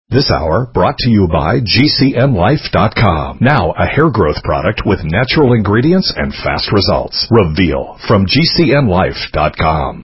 This hour brought to you by GCNlife.com. Now a hair growth product with natural ingredients and fast results. Reveal from GCNlife.com.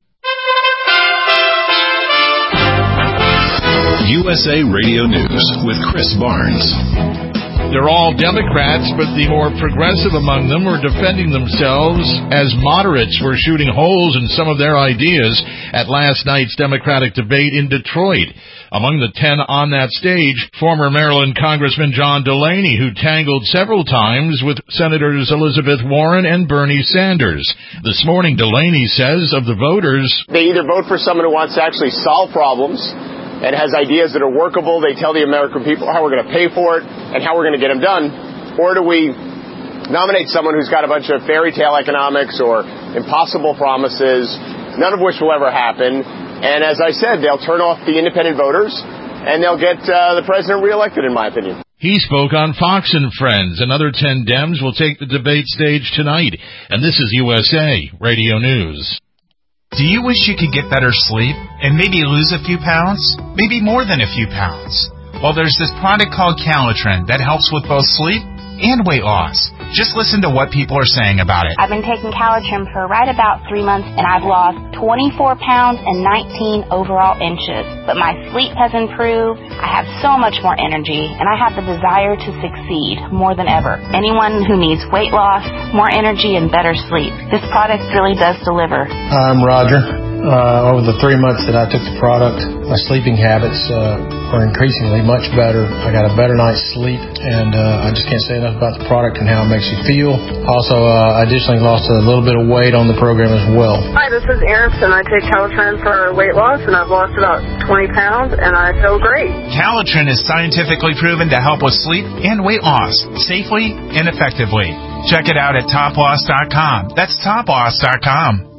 USA Radio News with Chris Barnes. They're all Democrats, but the more progressive among them were defending themselves as moderates were shooting holes in some of their ideas at last night's Democratic debate in Detroit. Among the 10 on that stage, former Maryland Congressman John Delaney, who tangled several times with Senators Elizabeth Warren and Bernie Sanders. This morning, Delaney says of the voters, they either vote for someone who wants to actually solve problems and has ideas that are workable. They tell the American people how we're going to pay for it and how we're going to get them done. Or do we nominate someone who's got a bunch of fairy tale economics or impossible promises, none of which will ever happen. And as I said, they'll turn off the independent voters and they'll get the president reelected, in my opinion. He spoke on Fox and Friends. Another 10 Dems will take the debate stage tonight. And this is USA Radio News. Do you wish you could get better sleep and maybe lose a few pounds? Maybe more than a few pounds? Well, there's this product called Calitrin that helps with both sleep and weight loss. Just listen to what people are saying about it. I've been taking Calitrin for right about 3 months, and I've lost 24 pounds and 19 overall inches. But my sleep has improved, I have so much more energy, and I have the desire to succeed more than ever. Anyone who needs weight loss, more energy, and better sleep, this product really does deliver. I'm Roger. Over the 3 months that I took the product, my sleeping habits are increasingly much better. I got a better night's sleep, and I just can't say enough about the product and how it makes you feel. Also, I additionally lost a little bit of weight on the program as well. Hi, this is Erin, and I take Calitrin for weight loss, and I've lost about 20 pounds, and I feel great. Calitrin is scientifically proven to help with sleep and weight loss safely and effectively. Check it out at toploss.com. That's toploss.com.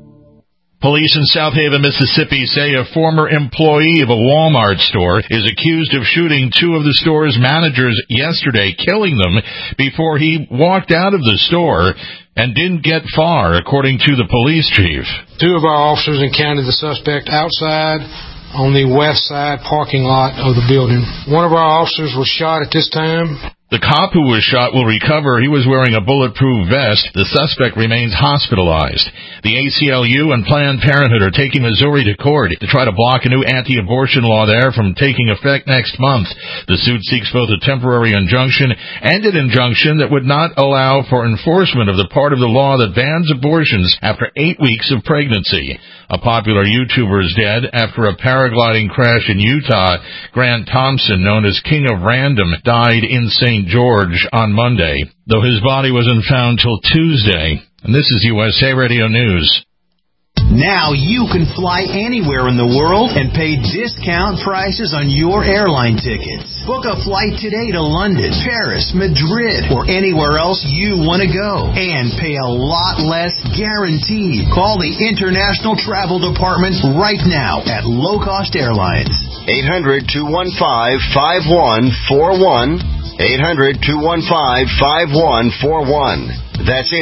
Police in South Haven, Mississippi say a former employee of a Walmart store is accused of shooting two of the store's managers yesterday, killing them before he walked out of the store and didn't get far, according to the police chief. Two of our officers encountered the suspect outside on the west side parking lot of the building. One of our officers was shot at this time. The cop who was shot will recover. He was wearing a bulletproof vest. The suspect remains hospitalized. The ACLU and Planned Parenthood are taking Missouri to court to try to block a new anti-abortion law there from taking effect next month. The suit seeks both a temporary injunction and an injunction that would not allow for enforcement of the part of the law that bans abortions after 8 weeks of pregnancy. A popular YouTuber is dead after a paragliding crash in Utah. Grant Thompson, known as King of Random, died in St. George on Monday, though his body wasn't found till Tuesday. And this is USA Radio News. Now you can fly anywhere in the world and pay discount prices on your airline tickets. Book a flight today to London, Paris, Madrid, or anywhere else you want to go. And pay a lot less guaranteed. Call the International Travel Department right now at Low Cost Airlines. 800-215-5141. 800-215-5141. That's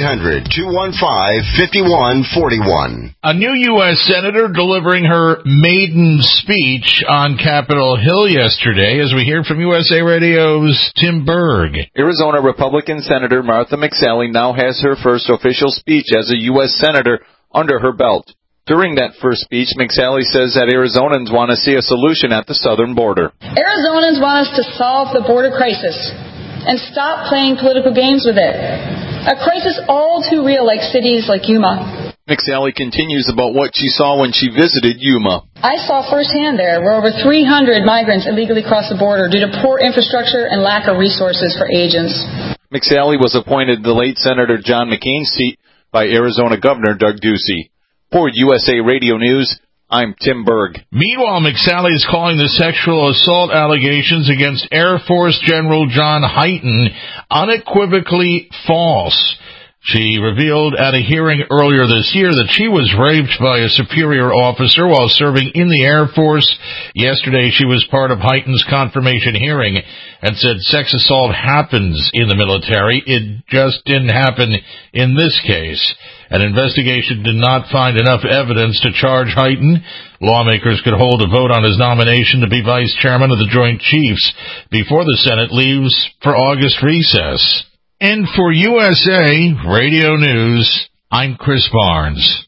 800-215-5141. A new U.S. Senator delivering her maiden speech on Capitol Hill yesterday, as we hear from USA Radio's Tim Berg. Arizona Republican Senator Martha McSally now has her first official speech as a U.S. Senator under her belt. During that first speech, McSally says that Arizonans want to see a solution at the southern border. Arizonans want us to solve the border crisis and stop playing political games with it. A crisis all too real like cities like Yuma. McSally continues about what she saw when she visited Yuma. I saw firsthand there where over 300 migrants illegally crossed the border due to poor infrastructure and lack of resources for agents. McSally was appointed the late Senator John McCain's seat by Arizona Governor Doug Ducey. For USA Radio News, I'm Tim Berg. Meanwhile, McSally is calling the sexual assault allegations against Air Force General John Hyten unequivocally false. She revealed at a hearing earlier this year that she was raped by a superior officer while serving in the Air Force. Yesterday, she was part of Hyten's confirmation hearing and said sex assault happens in the military. It just didn't happen in this case. An investigation did not find enough evidence to charge Hyten. Lawmakers could hold a vote on his nomination to be vice chairman of the Joint Chiefs before the Senate leaves for August recess. And for USA Radio News, I'm Chris Barnes.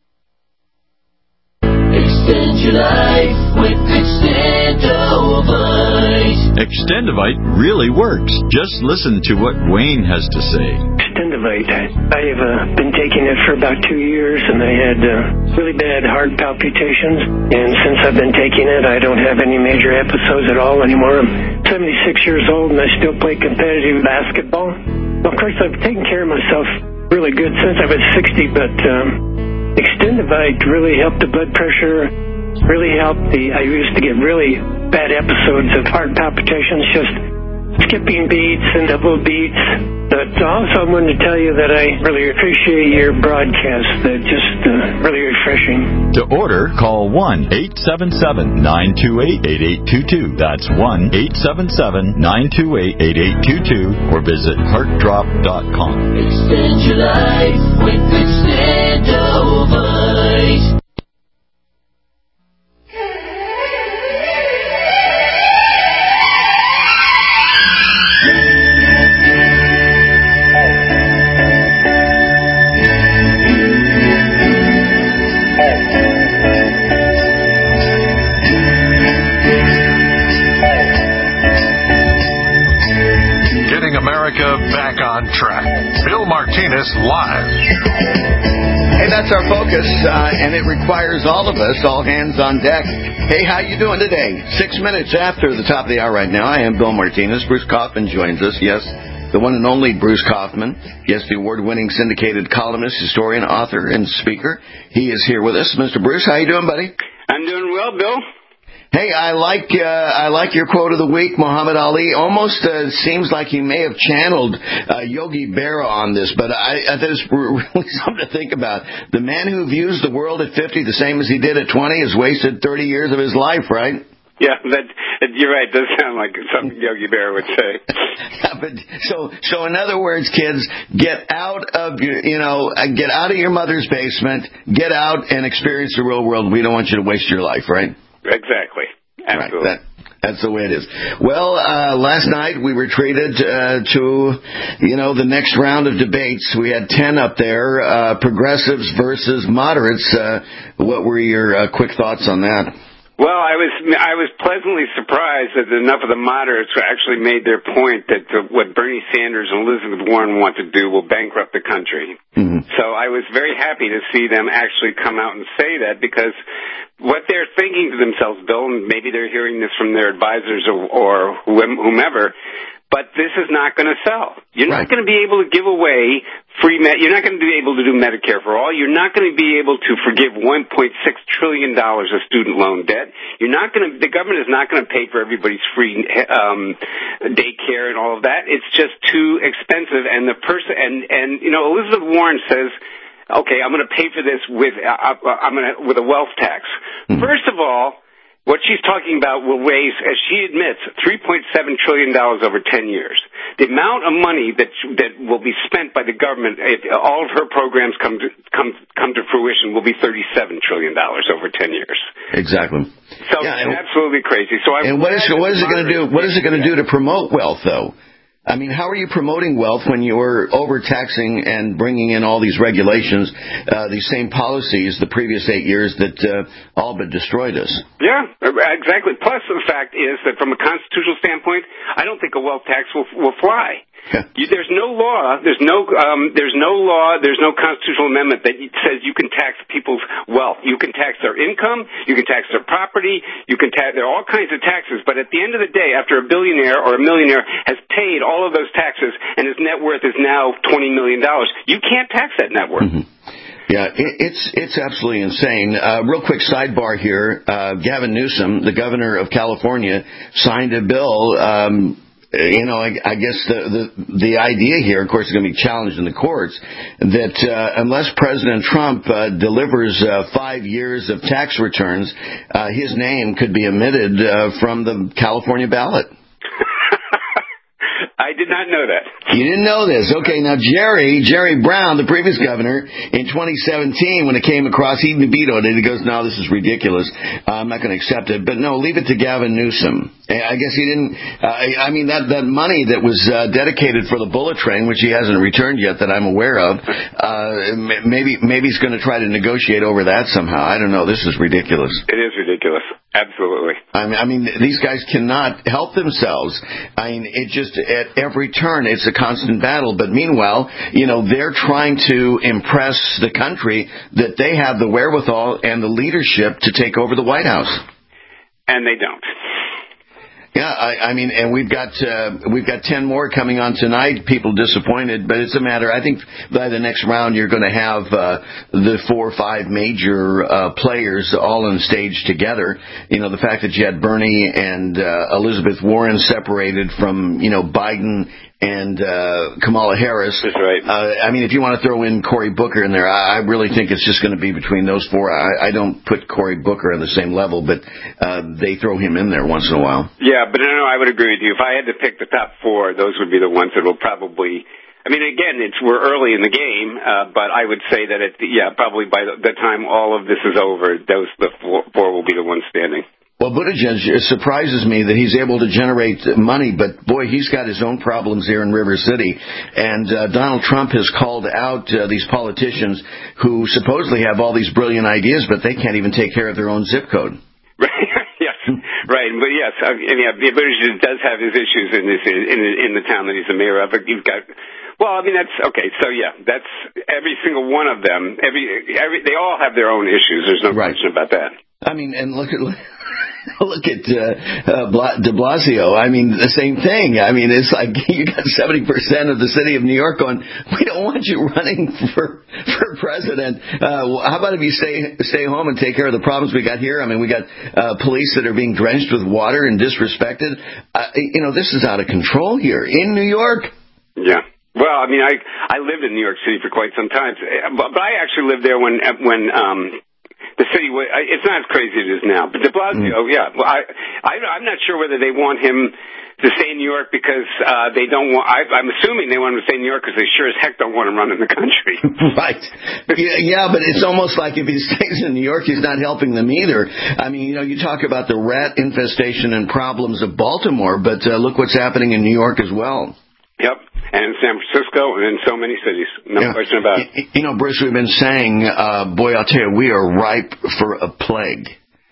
Extend your life with Extendovite. Extendovite really works. Just listen to what Wayne has to say. Extendovite. I have been taking it for about 2 years, and I had really bad heart palpitations. And since I've been taking it, I don't have any major episodes at all anymore. I'm 76 years old, and I still play competitive basketball. Of course, I've taken care of myself really good since I was 60, but Extendovite really helped the blood pressure, really helped I used to get really bad episodes of heart palpitations, just skipping beats and double beats. But also I wanted to tell you that I really appreciate your broadcast. They're just really refreshing. To order, call 1-877-928-8822. That's 1-877-928-8822 or visit heartdrop.com. Extend your life with Extendovite. Back on track. Bill Martinez live. Hey, that's our focus, and it requires all of us, all hands on deck. Hey, how you doing today? 6 minutes after the top of the hour right now, I am Bill Martinez. Bruce Kaufman joins us. Yes, the one and only Bruce Kaufman. Yes, the award-winning syndicated columnist, historian, author, and speaker. He is here with us. Mr. Bruce, how you doing, buddy? I'm doing well, Bill. Hey, I like your quote of the week, Muhammad Ali. Almost seems like he may have channeled Yogi Berra on this, but I think it's really something to think about. The man who views the world at 50 the same as he did at 20 has wasted 30 years of his life, right? Yeah, you're right. It does sound like something Yogi Berra would say. Yeah, but so in other words, kids, get out of your mother's basement, get out and experience the real world. We don't want you to waste your life, right? Exactly. Absolutely. Right. That's the way it is. Well, last night we were treated to, the next round of debates. We had 10 up there, progressives versus moderates. What were your quick thoughts on that? Well, I was pleasantly surprised that enough of the moderates actually made their point that what Bernie Sanders and Elizabeth Warren want to do will bankrupt the country. Mm-hmm. So I was very happy to see them actually come out and say that, because what they're thinking to themselves, Bill, and maybe they're hearing this from their advisors or whomever, but this is not going to sell. You're not going to be able to give away you're not going to be able to do Medicare for all. You're not going to be able to forgive $1.6 trillion of student loan debt. The government is not going to pay for everybody's free daycare and all of that. It's just too expensive. And Elizabeth Warren says, okay, I'm going to pay for this with a wealth tax. Mm-hmm. First of all, what she's talking about will raise, as she admits, $3.7 trillion over 10 years. The amount of money that will be spent by the government if all of her programs come to fruition will be $37 trillion over 10 years. Exactly. So it's absolutely crazy. So what is it going to do? What is it going to do to promote wealth, though? I mean, how are you promoting wealth when you're overtaxing and bringing in all these regulations, these same policies the previous 8 years that all but destroyed us? Yeah, exactly. Plus, the fact is that from a constitutional standpoint, I don't think a wealth tax will fly. There's no law, there's no constitutional amendment that says you can tax people's wealth. You can tax their income, you can tax their property, there are all kinds of taxes, but at the end of the day, after a billionaire or a millionaire has paid all of those taxes and his net worth is now $20 million, you can't tax that net worth. Mm-hmm. Yeah, it's absolutely insane. Real quick sidebar here. Gavin Newsom, the governor of California, signed a bill. I guess the idea here, of course, is going to be challenged in the courts, that unless President Trump delivers 5 years of tax returns, his name could be omitted from the California ballot. I did not know that. You didn't know this. Okay, now Jerry Brown, the previous governor, in 2017, when it came across, he vetoed it. He goes, no, this is ridiculous. I'm not going to accept it. But no, leave it to Gavin Newsom. I guess he didn't, that money that was dedicated for the bullet train, which he hasn't returned yet that I'm aware of, maybe he's going to try to negotiate over that somehow. I don't know. This is ridiculous. It is ridiculous. Absolutely. I mean, these guys cannot help themselves. I mean, it just, at every turn, it's a constant battle. But meanwhile, they're trying to impress the country that they have the wherewithal and the leadership to take over the White House. And they don't. Yeah, I mean, and we've got 10 more coming on tonight. People disappointed, but it's a matter. I think by the next round you're going to have the 4 or 5 major players all on stage together. The fact that you had Bernie and Elizabeth Warren separated from Biden and Kamala Harris. That's right. I mean, if you want to throw in Cory Booker in there, I really think it's just going to be between those 4. I don't put Cory Booker on the same level, but they throw him in there once in a while. Yeah, but no, I would agree with you. If I had to pick the top 4, those would be the ones that will probably. I mean, again, we're early in the game, but I would say that probably by the time all of this is over, the 4 will be the ones standing. Well, Buttigieg, it surprises me that he's able to generate money, but boy, he's got his own problems here in River City. And Donald Trump has called out these politicians who supposedly have all these brilliant ideas, but they can't even take care of their own zip code. Right. Yes. Right. But yes, Buttigieg does have his issues in the town that he's the mayor of. But you've got. Well, I mean, that's okay. So yeah, that's every single one of them. They all have their own issues. There's no question about that. I mean, and look at de Blasio. I mean, the same thing. I mean, it's like you got 70% of the city of New York going, we don't want you running for president. How about if you stay home and take care of the problems we got here? I mean, we got police that are being drenched with water and disrespected. This is out of control here in New York. Yeah. Well, I mean, I lived in New York City for quite some time, but I actually lived there when the city was. It's not as crazy as it is now. But de Blasio, yeah. Well, I'm not sure whether they want him to stay in New York because they don't want. I'm assuming they want him to stay in New York because they sure as heck don't want him running the country. Right. Yeah, but it's almost like if he stays in New York, he's not helping them either. I mean, you talk about the rat infestation and problems of Baltimore, but look what's happening in New York as well. Yep, and in San Francisco and in so many cities. No question about it. Bruce, we've been saying, boy, I'll tell you, we are ripe for a plague.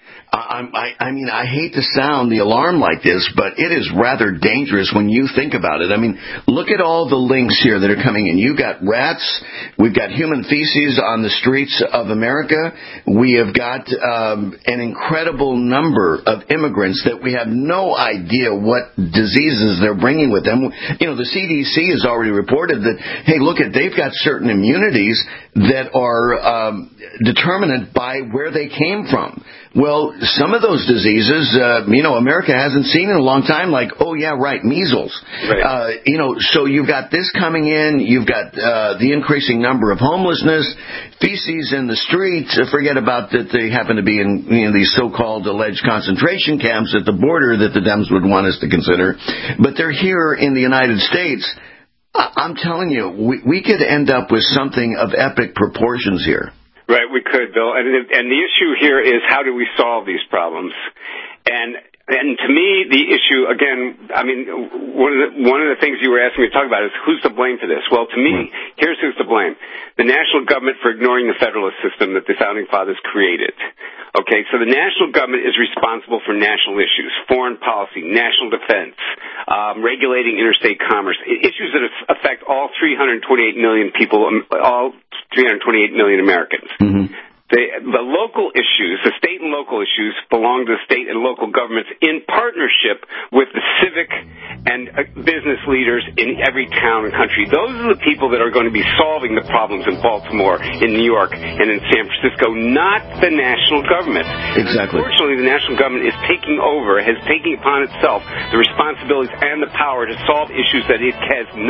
I mean, I hate to sound the alarm like this, but it is rather dangerous when you think about it. I mean, look at all the links here that are coming in. You've got rats. We've got human feces on the streets of America. We have got an incredible number of immigrants that we have no idea what diseases they're bringing with them. The CDC has already reported that, hey, look, they've got certain immunities that are determined by where they came from. Well, some of those diseases, America hasn't seen in a long time, like, oh, yeah, right, measles. Right. So you've got this coming in. You've got the increasing number of homelessness, feces in the streets. Forget about that they happen to be in these so-called alleged concentration camps at the border that the Dems would want us to consider. But they're here in the United States. I'm telling you, we could end up with something of epic proportions here. Right, we could, Bill. And the issue here is how do we solve these problems? And to me, the issue, again, I mean, one of the things you were asking me to talk about is who's to blame for this? Well, to me, here's who's to blame. The national government for ignoring the federalist system that the Founding Fathers created. Okay, so the national government is responsible for national issues, foreign policy, national defense, regulating interstate commerce, issues that affect all 328 million people, all 328 million Americans. Mm-hmm. The local issues, the state and local issues, belong to the state and local governments in partnership with the civic and business leaders in every town and country. Those are the people that are going to be solving the problems in Baltimore, in New York, and in San Francisco, not the national government. Exactly. Unfortunately, the national government is taking over, has taken upon itself the responsibilities and the power to solve issues that it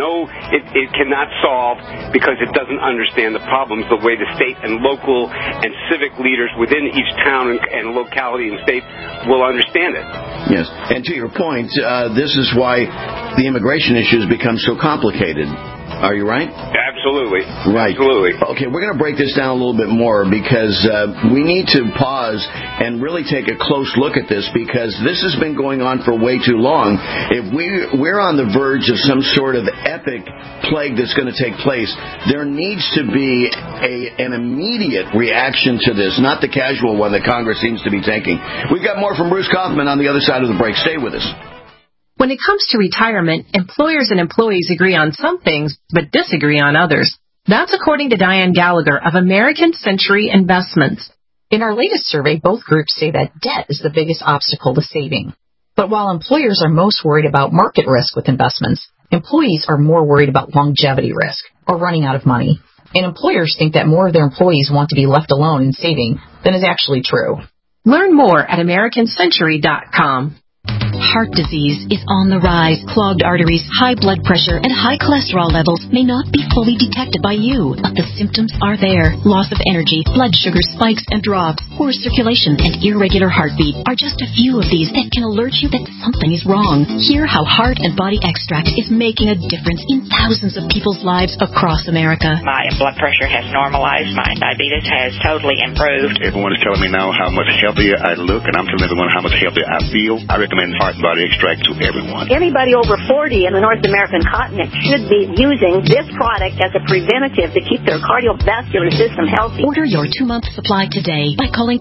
cannot solve because it doesn't understand the problems the way the state and local and civic leaders within each town and locality and state will understand it. Yes, and to your point, this is why the immigration issues become so complicated. Are you right? Absolutely. Right. Absolutely. Okay, we're going to break this down a little bit more because we need to pause and really take a close look at this because this has been going on for way too long. If we're on the verge of some sort of epic plague that's going to take place, there needs to be an immediate reaction to this, not the casual one that Congress seems to be taking. We've got more from Bruce Kaufman on the other side of the break. Stay with us. When it comes to retirement, employers and employees agree on some things, but disagree on others. That's according to Diane Gallagher of American Century Investments. In our latest survey, both groups say that debt is the biggest obstacle to saving. But while employers are most worried about market risk with investments, employees are more worried about longevity risk or running out of money. And employers think that more of their employees want to be left alone in saving than is actually true. Learn more at AmericanCentury.com. Heart disease is on the rise. Clogged arteries, high blood pressure, and high cholesterol levels may not be fully detected by you, but the symptoms are there. Loss of energy, blood sugar spikes and drops, poor circulation, and irregular heartbeat are just a few of these that can alert you that something is wrong. Hear how Heart and Body Extract is making a difference in thousands of people's lives across America. My blood pressure has normalized. My diabetes has totally improved. Everyone is telling me now how much healthier I look, and I'm telling everyone how much healthier I feel. I recommend Heart and Body Extract to everyone. Anybody over 40 in the North American continent should be using this product as a preventative to keep their cardiovascular system healthy. Order your 2-month supply today by calling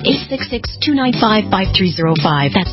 866-295-5305. That's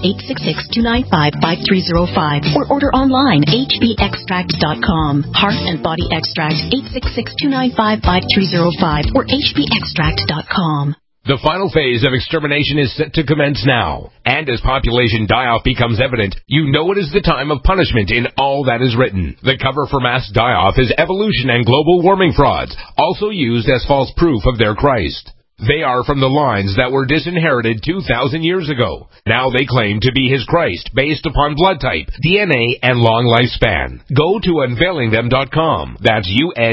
866-295-5305. Or order online, hbextract.com. Heart and Body Extract, 866-295-5305 or hbextract.com. The final phase of extermination is set to commence now. And as population die-off becomes evident, you know it is the time of punishment in all that is written. The cover for mass die-off is evolution and global warming frauds, also used as false proof of their Christ. They are from the lines that were disinherited 2,000 years ago. Now they claim to be his Christ based upon blood type, DNA, and long lifespan. Go to unveilingthem.com. That's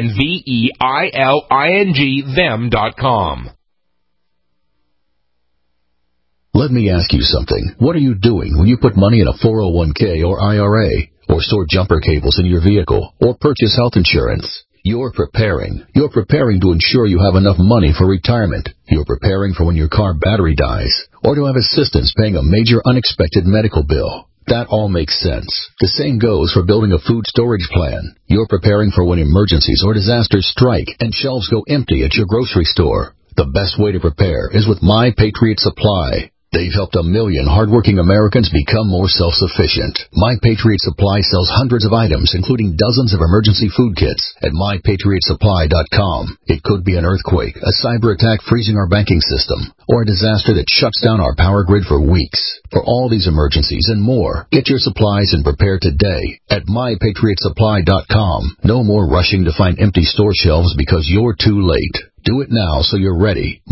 UNVEILING them.com. Let me ask you something. What are you doing when you put money in a 401k or IRA, or store jumper cables in your vehicle, or purchase health insurance? You're preparing. You're preparing to ensure you have enough money for retirement. You're preparing for when your car battery dies, or to have assistance paying a major unexpected medical bill. That all makes sense. The same goes for building a food storage plan. You're preparing for when emergencies or disasters strike and shelves go empty at your grocery store. The best way to prepare is with My Patriot Supply. They've helped 1 million hardworking Americans become more self-sufficient. My Patriot Supply sells hundreds of items, including dozens of emergency food kits at MyPatriotSupply.com. It could be an earthquake, a cyber attack freezing our banking system, or a disaster that shuts down our power grid for weeks. For all these emergencies and more, get your supplies and prepare today at MyPatriotSupply.com. No more rushing to find empty store shelves because you're too late. Do it now so you're ready.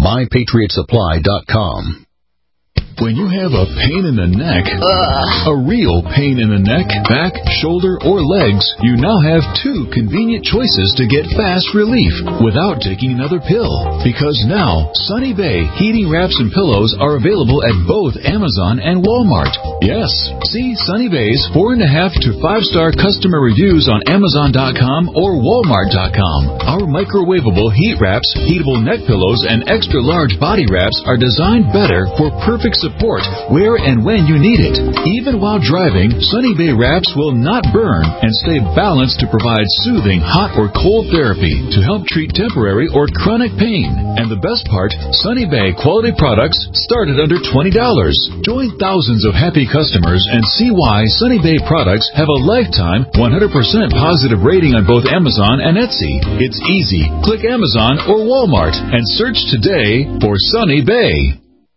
MyPatriotSupply.com. When you have a pain in the neck, a real pain in the neck, back, shoulder, or legs, you now have 2 convenient choices to get fast relief without taking another pill. Because now, Sunny Bay heating wraps and pillows are available at both Amazon and Walmart. Yes, see Sunny Bay's 4.5 to 5-star customer reviews on Amazon.com or Walmart.com. Our microwavable heat wraps, heatable neck pillows, and extra large body wraps are designed better for perfect support where and when you need it. Even while driving, Sunny Bay wraps will not burn and stay balanced to provide soothing hot or cold therapy to help treat temporary or chronic pain. And the best part, Sunny Bay quality products start at under $20. Join thousands of happy customers and see why Sunny Bay products have a lifetime 100% positive rating on both Amazon and Etsy. It's easy. Click Amazon or Walmart and search today for Sunny Bay.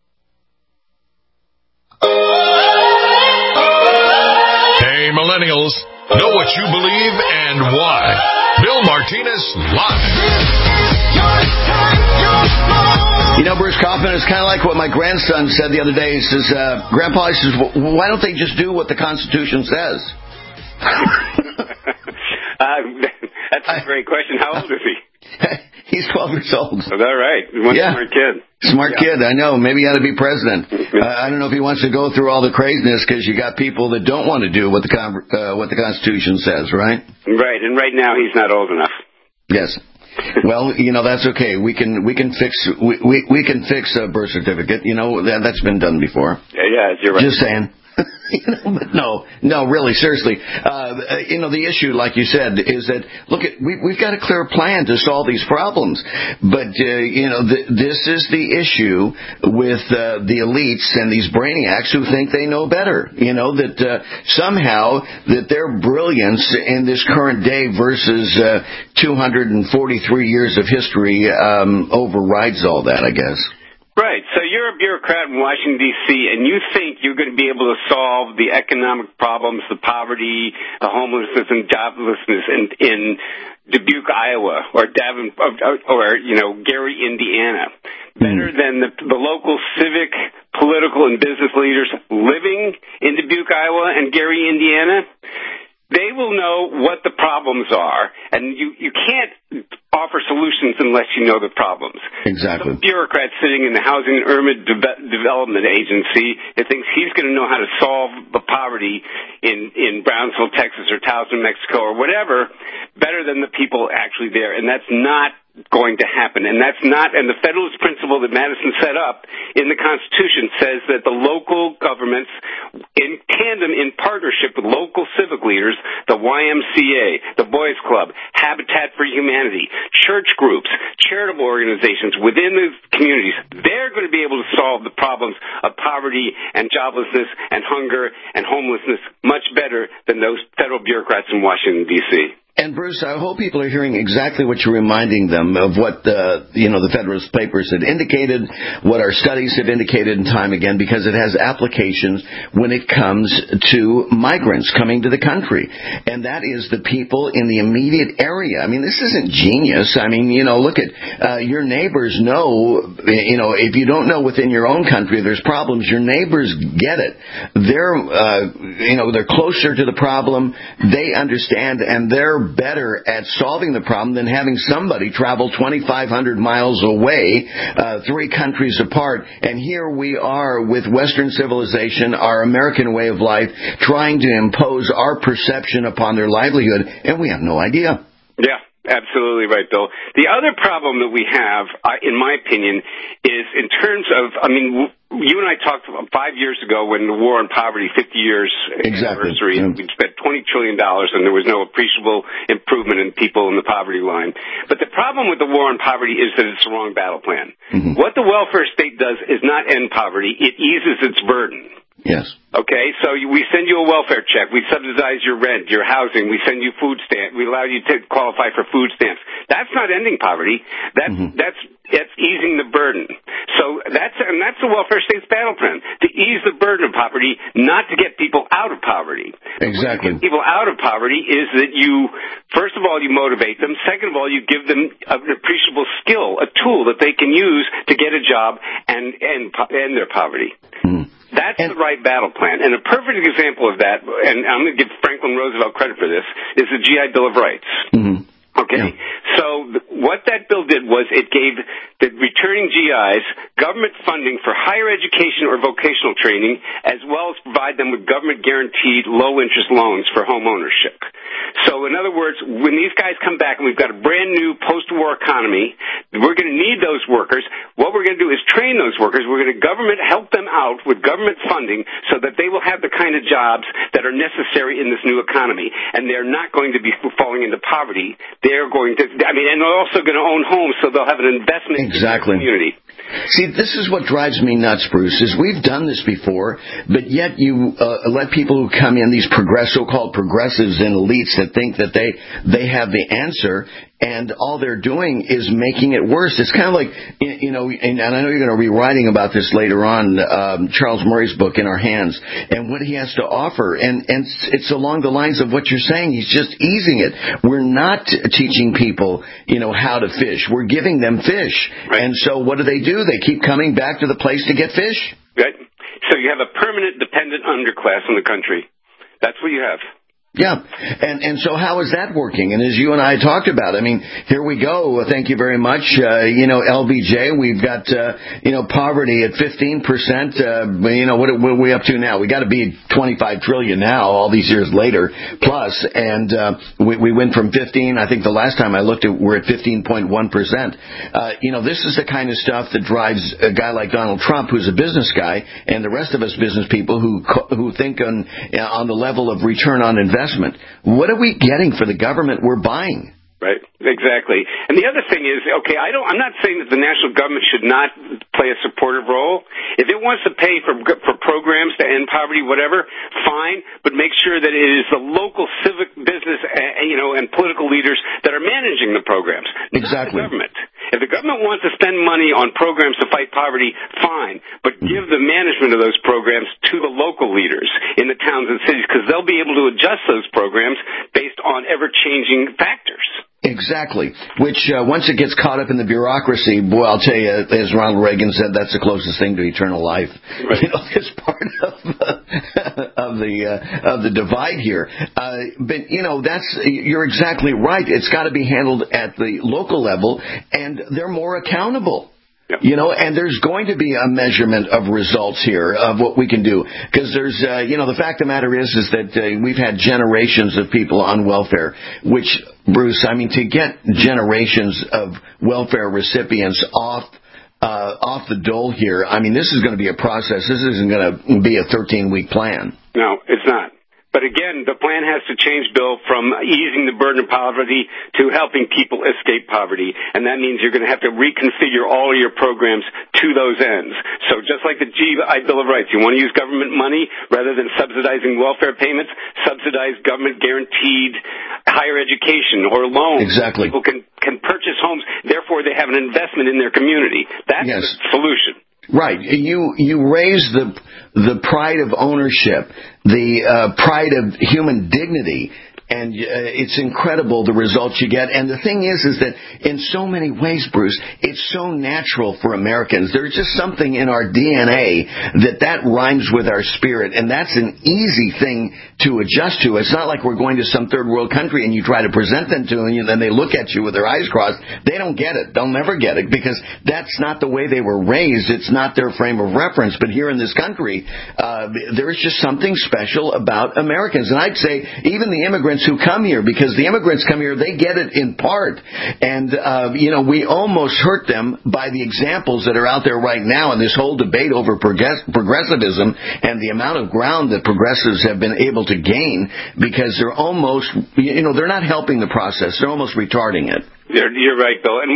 Hey, millennials, know what you believe and why. Bill Martinez Live. You know, Bruce Kaufman, is kind of like what my grandson said the other day. He says, Grandpa, he says, why don't they just do what the Constitution says? That's a great question. How old is he? He's 12 years old. Is that right? One smart kid. Smart kid, I know. Maybe he ought to be president. I don't know if he wants to go through all the craziness because you got people that don't want to do what the Constitution says, right? Right, and right now he's not old enough. Yes. Well, that's okay. We can fix a birth certificate. That's been done before. Yeah, you're right. Just saying. But no, really, seriously. The issue, like you said, is that we've got a clear plan to solve these problems, but this is the issue with the elites and these brainiacs who think they know better. That somehow that their brilliance in this current day versus 243 years of history overrides all that, I guess. Right. So you're a bureaucrat in Washington, D.C., and you think you're going to be able to solve the economic problems, the poverty, the homelessness, and joblessness in Dubuque, Iowa, or Gary, Indiana, better than the local civic, political, and business leaders living in Dubuque, Iowa, and Gary, Indiana. They will know what the problems are, and you can't offer solutions unless you know the problems. Exactly. Some bureaucrat sitting in the Housing and Urban Development Agency that thinks he's going to know how to solve the poverty in Brownsville, Texas, or Taos, New Mexico, or whatever, better than the people actually there, and that's not going to happen. And the Federalist principle that Madison set up in the Constitution says that the local governments, in tandem, in partnership with local civic leaders, the YMCA, the Boys Club, Habitat for Humanity, church groups, charitable organizations within the communities, they're going to be able to solve the problems of poverty and joblessness and hunger and homelessness much better than those federal bureaucrats in Washington, D.C. And Bruce, I hope people are hearing exactly what you're reminding them of what the Federalist Papers had indicated, what our studies have indicated in time again, because it has applications when it comes to migrants coming to the country. And that is the people in the immediate area. I mean, this isn't genius. I mean, look at your neighbors know, if you don't know within your own country there's problems, your neighbors get it. They're closer to the problem. They understand, and they're better at solving the problem than having somebody travel 2,500 miles away, 3 countries apart. And here we are with Western civilization, our American way of life, trying to impose our perception upon their livelihood, and we have no idea. Yeah. Absolutely right, Bill. The other problem that we have, in my opinion, is in terms of, you and I talked 5 years ago when the war on poverty, 50 years anniversary, and we spent $20 trillion and there was no appreciable improvement in people in the poverty line. But the problem with the war on poverty is that it's the wrong battle plan. Mm-hmm. What the welfare state does is not end poverty, it eases its burden. Yes. Okay, so we send you a welfare check. We subsidize your rent, your housing. We send you food stamps. We allow you to qualify for food stamps. That's not ending poverty. That's easing the burden. So that's the welfare state's battle plan, to ease the burden of poverty, not to get people out of poverty. Exactly. To get people out of poverty is that you, first of all, you motivate them. Second of all, you give them an appreciable skill, a tool that they can use to get a job and end their poverty. Mm-hmm. That's the right battle plan. And a perfect example of that, and I'm going to give Franklin Roosevelt credit for this, is the GI Bill of Rights. Mm-hmm. Okay, so what that bill did was it gave the returning GIs government funding for higher education or vocational training, as well as provide them with government-guaranteed low-interest loans for home ownership. So, in other words, when these guys come back and we've got a brand-new post-war economy, we're going to need those workers. What we're going to do is train those workers. We're going to help them out with government funding so that they will have the kind of jobs that are necessary in this new economy, and they're not going to be falling into poverty. They're going to, and they're also going to own homes, so they'll have an investment in the community. See, this is what drives me nuts, Bruce, is we've done this before, but yet you let people who come in, these so-called progressives and elites that think that they have the answer, and all they're doing is making it worse. It's kind of like, and I know you're going to be writing about this later on, Charles Murray's book, In Our Hands, and what he has to offer. And it's along the lines of what you're saying. He's just easing it. We're not teaching people, how to fish. We're giving them fish. Right. And so what do? They keep coming back to the place to get fish. Right. So you have a permanent dependent underclass in the country. That's what you have. Yeah, and so how is that working? And as you and I talked about, I mean, here we go. Thank you very much. LBJ, we've got, poverty at 15%. What are we up to now? We got to be 25 trillion now, all these years later, plus. And we went from 15, I think the last time I looked at, we're at 15.1%. This is the kind of stuff that drives a guy like Donald Trump, who's a business guy, and the rest of us business people who think on the level of return on investment. What are we getting for the government we're buying? Right, exactly. And the other thing is, I'm not saying that the national government should not play a supportive role. If it wants to pay for programs to end poverty, whatever, fine, but make sure that it is the local civic business, and political leaders that are managing the programs. Exactly. Not the government. If the government wants to spend money on programs to fight poverty, fine, but give the management of those programs to the local leaders in the towns and cities, because they'll be able to adjust those programs based on ever-changing factors. Exactly. Which, once it gets caught up in the bureaucracy, boy, I'll tell you, as Ronald Reagan said, that's the closest thing to eternal life. Right. It's part of the divide here. But you're exactly right. It's got to be handled at the local level, and they're more accountable. And there's going to be a measurement of results here of what we can do. Because there's, the fact of the matter is that we've had generations of people on welfare, which, Bruce, I mean, to get generations of welfare recipients off the dole here, I mean, this is going to be a process. This isn't going to be a 13-week plan. No, it's not. But again, the plan has to change, Bill, from easing the burden of poverty to helping people escape poverty. And that means you're going to have to reconfigure all of your programs to those ends. So just like the GI Bill of Rights, you want to use government money rather than subsidizing welfare payments, subsidize government-guaranteed higher education or loans. Exactly. People can purchase homes, therefore they have an investment in their community. That's the solution. Right. You raise the pride of ownership, the pride of human dignity, and it's incredible the results you get. And the thing is that in so many ways, Bruce, it's so natural for Americans. There's just something in our DNA that rhymes with our spirit, and that's an easy thing to adjust to. It's not like we're going to some third world country and you try to present them to them and then they look at you with their eyes crossed. They don't get it. They'll never get it because that's not the way they were raised. It's not their frame of reference. But here in this country, there's just something special about Americans. And I'd say even the immigrants who come here, because the immigrants come here, they get it in part. And, we almost hurt them by the examples that are out there right now in this whole debate over progressivism and the amount of ground that progressives have been able to gain, because they're almost, they're not helping the process. They're almost retarding it. You're right, Bill. And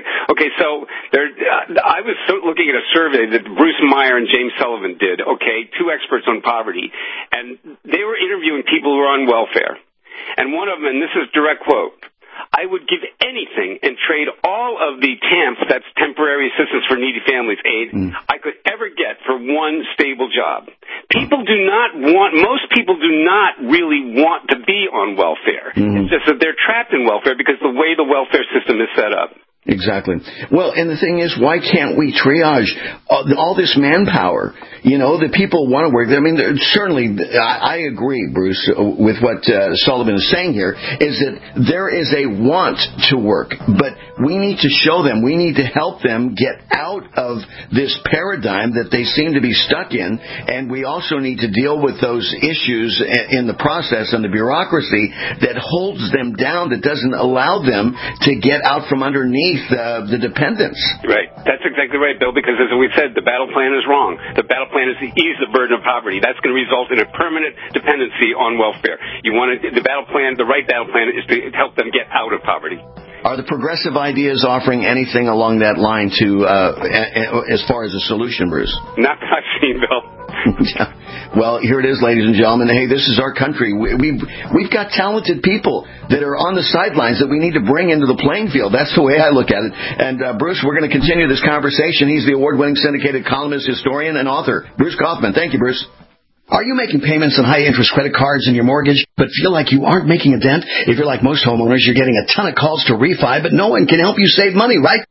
I was looking at a survey that Bruce Meyer and James Sullivan did, two experts on poverty, and they were interviewing people who are on welfare. And one of them, and this is direct quote, I would give anything and trade all of the TAMF, that's Temporary Assistance for Needy Families aid, I could ever get for one stable job. Most people do not really want to be on welfare. It's just that they're trapped in welfare because the way the welfare system is set up. Exactly. Well, and the thing is, why can't we triage all this manpower? The people want to work. I mean, certainly, I agree, Bruce, with what Sullivan is saying here, is that there is a want to work, but we need to show them, we need to help them get out of this paradigm that they seem to be stuck in, and we also need to deal with those issues in the process and the bureaucracy that holds them down, that doesn't allow them to get out from underneath the dependence. Right. That's exactly right, Bill, because as we said, the battle plan is wrong. The battle plan is to ease the burden of poverty. That's going to result in a permanent dependency on welfare. The right battle plan is to help them get out of poverty. Are the progressive ideas offering anything along that line as far as a solution, Bruce? Not that I've seen, Bill. Well, here it is, ladies and gentlemen. Hey, this is our country. We've got talented people that are on the sidelines that we need to bring into the playing field. That's the way I look at it. And Bruce, we're going to continue this conversation. He's the award-winning syndicated columnist, historian, and author, Bruce Kaufman. Thank you, Bruce. Are you making payments on high-interest credit cards in your mortgage, but feel like you aren't making a dent? If you're like most homeowners, you're getting a ton of calls to refi, but no one can help you save money, right?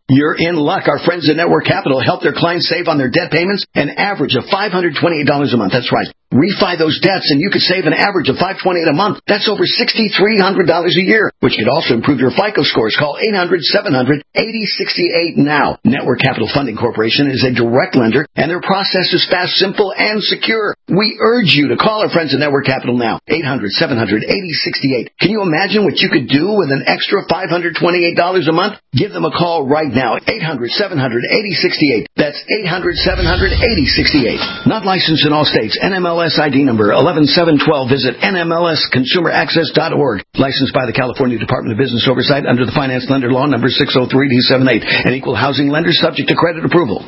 you're in luck. Our friends at Network Capital help their clients save on their debt payments an average of $528 a month. That's right. Refi those debts and you could save an average of $528 a month. That's over $6,300 a year, which could also improve your FICO scores. Call 800-700-8068 now. Network Capital Funding Corporation is a direct lender, and their process is fast, simple, and secure. We urge you to call our friends at Network Capital now. 800-700-8068. Can you imagine what you could do with an extra $528 a month? Give them a call right now. 800-700-8068. That's 800-700-8068. Not licensed in all states. NMLS ID number 11712. Visit NMLSconsumeraccess.org. Licensed by the California Department of Business Oversight under the Finance Lender Law number 603-D78. An equal housing lender subject to credit approval.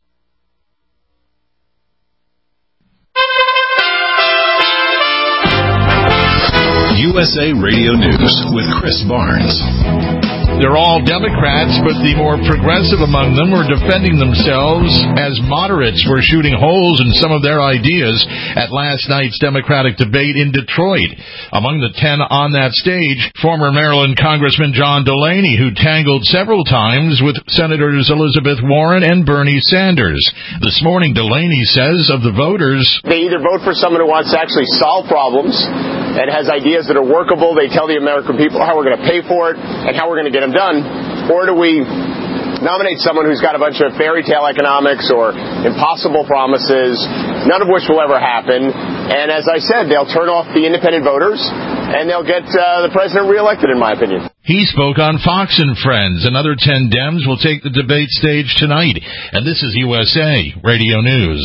USA Radio News with Chris Barnes. They're all Democrats, but the more progressive among them were defending themselves as moderates were shooting holes in some of their ideas at last night's Democratic debate in Detroit. Among the 10 on that stage, former Maryland Congressman John Delaney, who tangled several times with Senators Elizabeth Warren and Bernie Sanders. This morning, Delaney says of the voters, they either vote for someone who wants to actually solve problems and has ideas that are workable. They tell the American people how we're going to pay for it and how we're going to get them done. Or do we nominate someone who's got a bunch of fairy tale economics or impossible promises, none of which will ever happen. And as I said, they'll turn off the independent voters and they'll get the president reelected, in my opinion. He spoke on Fox and Friends. Another 10 Dems will take the debate stage tonight. And this is USA Radio News.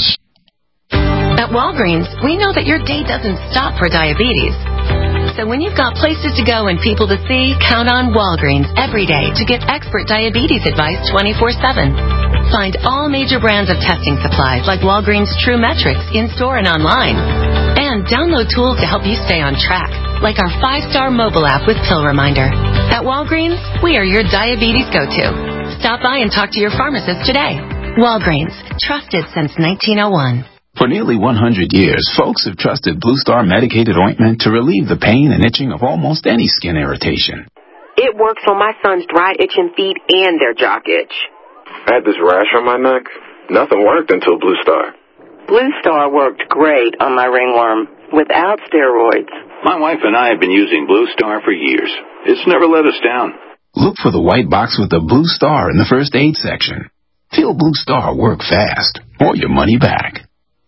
At Walgreens, we know that your day doesn't stop for diabetes. So when you've got places to go and people to see, count on Walgreens every day to get expert diabetes advice 24/7. Find all major brands of testing supplies like Walgreens True Metrics in-store and online. And download tools to help you stay on track, like our 5-star mobile app with Pill Reminder. At Walgreens, we are your diabetes go-to. Stop by and talk to your pharmacist today. Walgreens, trusted since 1901. For nearly 100 years, folks have trusted Blue Star medicated ointment to relieve the pain and itching of almost any skin irritation. It works on my son's dry, itching feet and their jock itch. I had this rash on my neck. Nothing worked until Blue Star. Blue Star worked great on my ringworm without steroids. My wife and I have been using Blue Star for years. It's never let us down. Look for the white box with the Blue Star in the first aid section. Feel Blue Star work fast or your money back.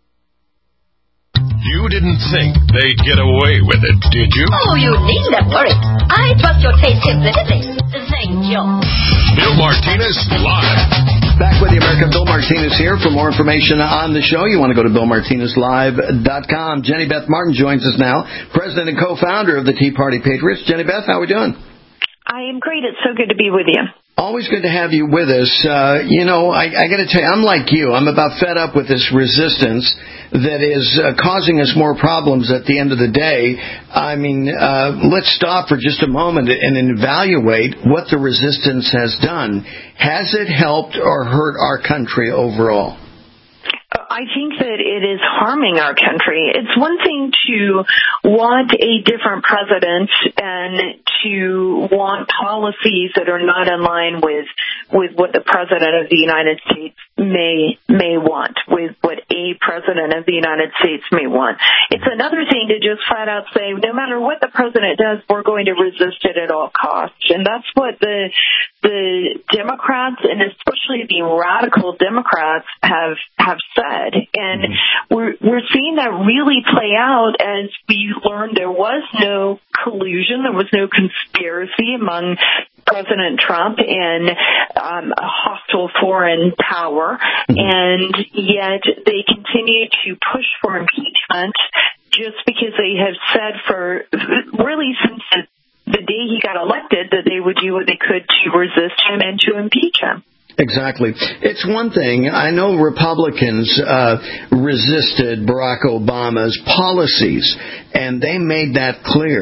You didn't think they'd get away with it, did you? Oh, you needn't worry. I trust your taste implicitly. Thank you. Bill Martinez Live. Back with the American. Bill Martinez here. For more information on the show, you want to go to BillMartinezLive.com. Jenny Beth Martin joins us now, president and co-founder of the Tea Party Patriots. Jenny Beth, how are we doing? I am great. It's so good to be with you. Always good to have you with us. I got to tell you, I'm like you. I'm about fed up with this resistance that is causing us more problems at the end of the day. I mean, let's stop for just a moment and evaluate what the resistance has done. Has it helped or hurt our country overall? I think that it is harming our country. It's one thing to want a different president and to want policies that are not in line with what the president of the United States may want, with what a president of the United States may want. It's another thing to just flat out say, no matter what the president does, we're going to resist it at all costs. And that's what the Democrats, and especially the radical Democrats, have said. And we're seeing that really play out as we learned there was no collusion, there was no conspiracy among President Trump and a hostile foreign power, and yet they continue to push for impeachment just because they have said for really since the day he got elected that they would do what they could to resist him and to impeach him. Exactly. It's one thing. I know Republicans resisted Barack Obama's policies, and they made that clear.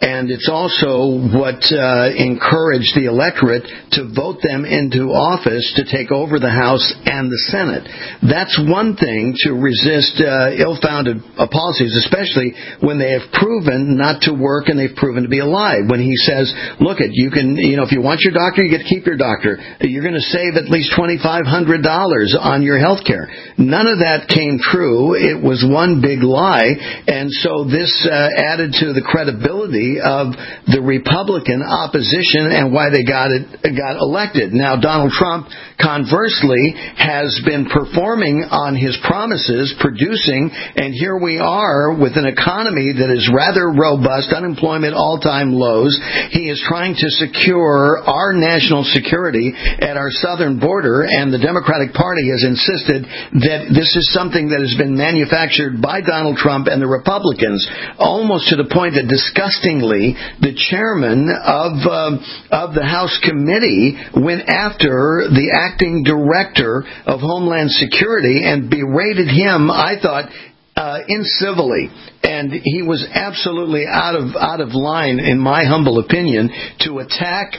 and it's also what encouraged the electorate to vote them into office to take over the House and the Senate. That's one thing to resist ill-founded policies, especially when they have proven not to work and they've proven to be a lie. When he says, look, you can, if you want your doctor, you get to keep your doctor. You're going to save at least $2,500 on your health care. None of that came true. It was one big lie, and so this added to the credibility of the Republican opposition and why they got elected. Now, Donald Trump, conversely, has been performing on his promises, producing, and here we are with an economy that is rather robust, unemployment all-time lows. He is trying to secure our national security at our southern border, and the Democratic Party has insisted that this is something that has been manufactured by Donald Trump and the Republicans, almost to the point that, disgustingly, the chairman of the House committee went after the acting director of Homeland Security and berated him, I thought, incivilly. And he was absolutely out of line, in my humble opinion, to attack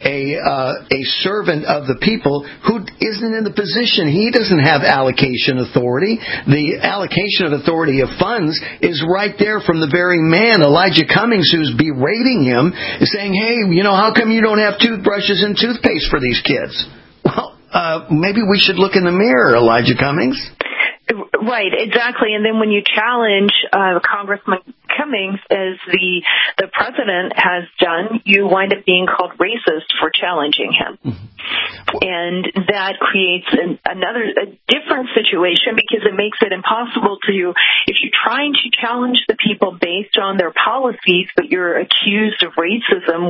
a servant of the people who isn't in the position. He doesn't have allocation authority. The allocation of authority of funds is right there from the very man, Elijah Cummings, who's berating him, saying, hey, how come you don't have toothbrushes and toothpaste for these kids? Well, maybe we should look in the mirror, Elijah Cummings. Right, exactly. And then when you challenge Congressman Cummings, as the president has done, you wind up being called racist for challenging him. Mm-hmm. And that creates a different situation, because it makes it impossible if you're trying to challenge the people based on their policies, but you're accused of racism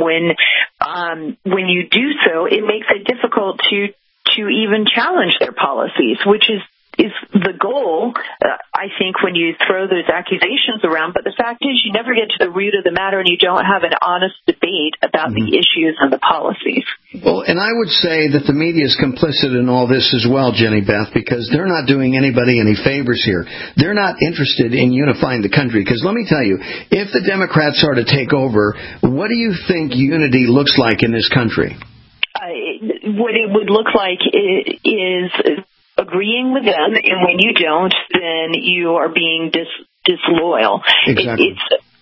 when you do so, it makes it difficult to even challenge their policies, which is the goal, I think, when you throw those accusations around. But the fact is, you never get to the root of the matter, and you don't have an honest debate about the issues and the policies. Well, and I would say that the media is complicit in all this as well, Jenny Beth, because they're not doing anybody any favors here. They're not interested in unifying the country. Because let me tell you, if the Democrats are to take over, what do you think unity looks like in this country? What it would look like is agreeing with them, and when you don't, then you are being disloyal. Exactly.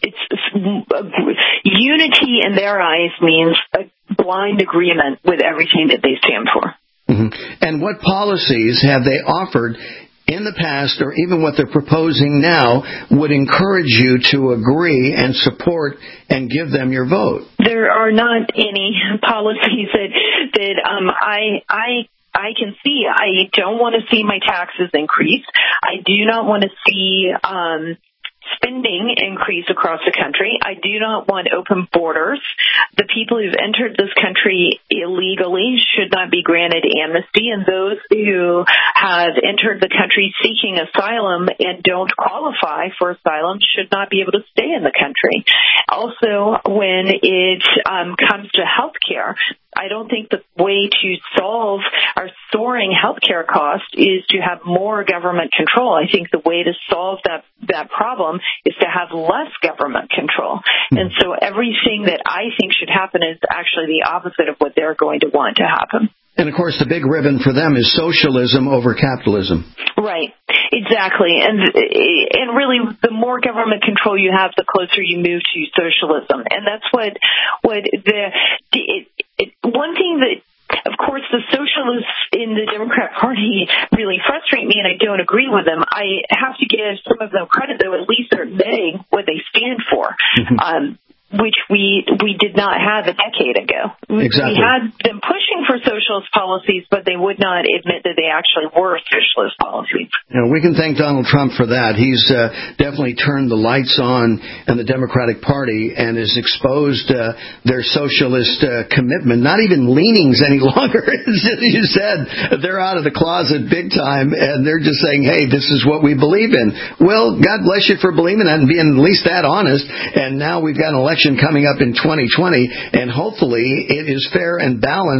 Unity in their eyes means a blind agreement with everything that they stand for. Mm-hmm. And what policies have they offered in the past, or even what they're proposing now, would encourage you to agree and support and give them your vote? There are not any policies that I can see. I don't want to see my taxes increase. I do not want to see spending increase across the country. I do not want open borders. The people who've entered this country illegally should not be granted amnesty, and those who have entered the country seeking asylum and don't qualify for asylum should not be able to stay in the country. Also, when it comes to health care, I don't think the way to solve our soaring healthcare costs is to have more government control. I think the way to solve that problem is to have less government control. And so everything that I think should happen is actually the opposite of what they're going to want to happen. And, of course, the big ribbon for them is socialism over capitalism. Right. Exactly. And really, the more government control you have, the closer you move to socialism. And that's what one thing that, of course, the socialists in the Democrat Party really frustrate me, and I don't agree with them. I have to give some of them credit, though. At least they're admitting what they stand for. Which we did not have a decade ago. Exactly. We had them pushing for socialist policies, but they would not admit that they actually were socialist policies. We can thank Donald Trump for that. He's definitely turned the lights on in the Democratic Party and has exposed their socialist commitment, not even leanings any longer. As you said, they're out of the closet big time, and they're just saying, hey, this is what we believe in. Well, God bless you for believing that and being at least that honest. And now we've got an election coming up in 2020, and hopefully it is fair and balanced,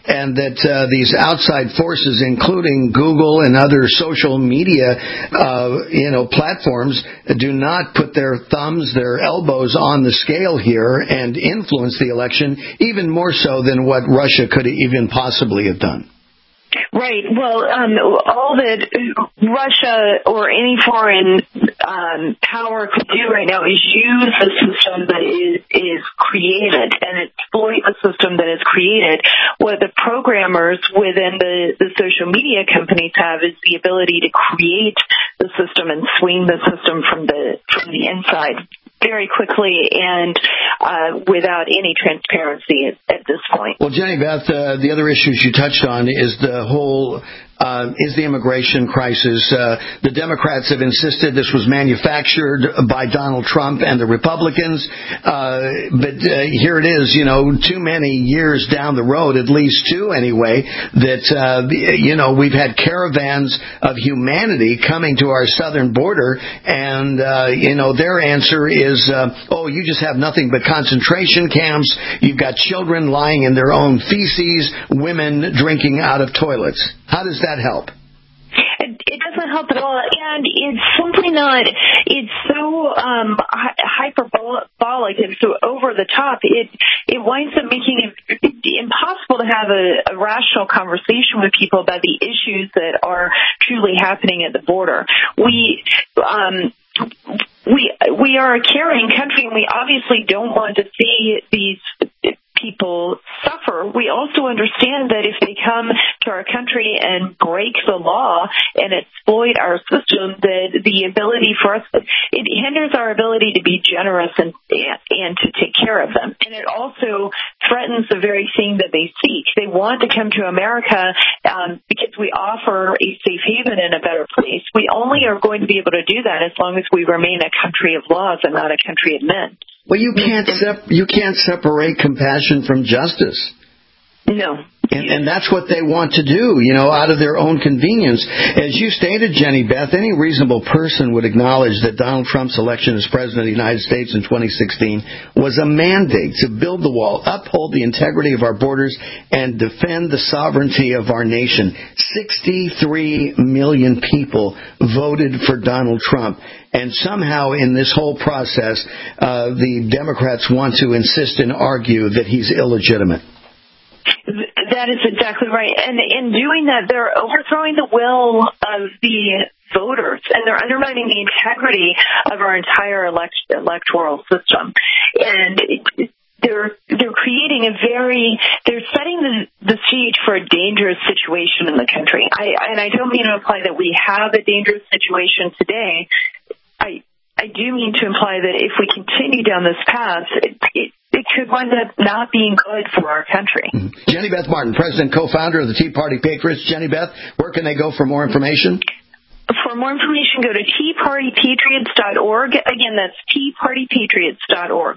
and that these outside forces, including Google and other social media, platforms, do not put their thumbs, their elbows on the scale here and influence the election even more so than what Russia could even possibly have done. Right. Well, all that Russia or any foreign power could do right now is use the system that is created and exploit the system that is created. What the programmers within the social media companies have is the ability to create the system and swing the system from the inside very quickly and without any transparency at this point. Well, Jenny Beth, the other issues you touched on is the whole is the immigration crisis. The Democrats have insisted this was manufactured by Donald Trump and the Republicans, but here it is, too many years down the road, at least two anyway, that, we've had caravans of humanity coming to our southern border, and, their answer is, you just have nothing but concentration camps, you've got children lying in their own feces, women drinking out of toilets. How does that help? It doesn't help at all, and it's simply not. It's so hyperbolic and so over the top. It winds up making it impossible to have a rational conversation with people about the issues that are truly happening at the border. We are a caring country, and we obviously don't want to see these people suffer. We also understand that if they come to our country and break the law and exploit our system, that the ability for us, it hinders our ability to be generous and to take care of them. And it also threatens the very thing that they seek. They want to come to America because we offer a safe haven and a better place. We only are going to be able to do that as long as we remain a country of laws and not a country of men. Well, you can't separate compassion from justice. No. And that's what they want to do, out of their own convenience. As you stated, Jenny Beth, any reasonable person would acknowledge that Donald Trump's election as President of the United States in 2016 was a mandate to build the wall, uphold the integrity of our borders, and defend the sovereignty of our nation. 63 million people voted for Donald Trump. And somehow in this whole process, the Democrats want to insist and argue that he's illegitimate. That is exactly right. And in doing that, they're overthrowing the will of the voters, and they're undermining the integrity of our entire electoral system. And they're creating they're setting the stage for a dangerous situation in the country. And I don't mean to imply that we have a dangerous situation today. I do mean to imply that if we continue down this path, it could wind up not being good for our country. Mm-hmm. Jenny Beth Martin, President, co-founder of the Tea Party Patriots. Jenny Beth, where can they go for more information? For more information, go to teapartypatriots.org. Again, that's teapartypatriots.org.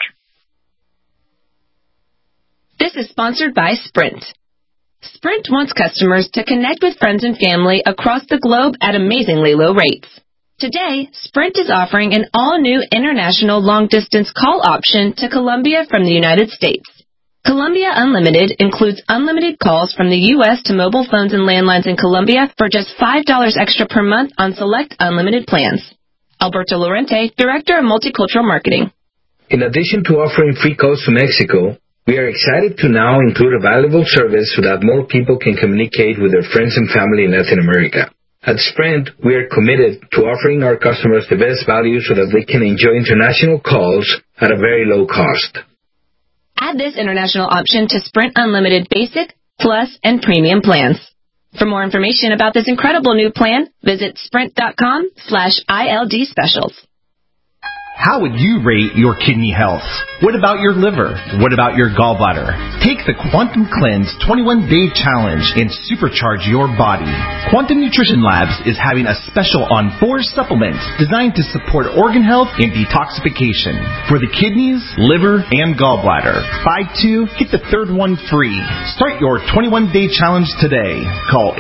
This is sponsored by Sprint. Sprint wants customers to connect with friends and family across the globe at amazingly low rates. Today, Sprint is offering an all-new international long-distance call option to Colombia from the United States. Colombia Unlimited includes unlimited calls from the U.S. to mobile phones and landlines in Colombia for just $5 extra per month on select unlimited plans. Alberto Lorente, Director of Multicultural Marketing. In addition to offering free calls to Mexico, we are excited to now include a valuable service so that more people can communicate with their friends and family in Latin America. At Sprint, we are committed to offering our customers the best value so that they can enjoy international calls at a very low cost. Add this international option to Sprint Unlimited Basic, Plus, and Premium plans. For more information about this incredible new plan, visit sprint.com/ILD specials. How would you rate your kidney health? What about your liver? What about your gallbladder? Take the Quantum Cleanse 21-Day Challenge and supercharge your body. Quantum Nutrition Labs is having a special on 4 supplements designed to support organ health and detoxification for the kidneys, liver, and gallbladder. Buy 2, get the third one free. Start your 21-Day Challenge today. Call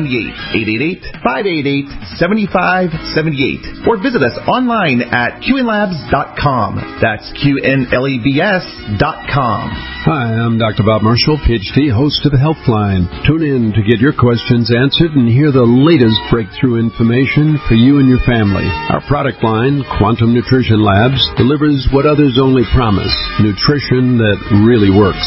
888-588-7578. 888-588-7578. Or visit us online at QNLife.com. QNLabs.com. That's QNLEBS.com. Hi, I'm Dr. Bob Marshall, PhD, host of the Healthline. Tune in to get your questions answered and hear the latest breakthrough information for you and your family. Our product line, Quantum Nutrition Labs, delivers what others only promise, nutrition that really works.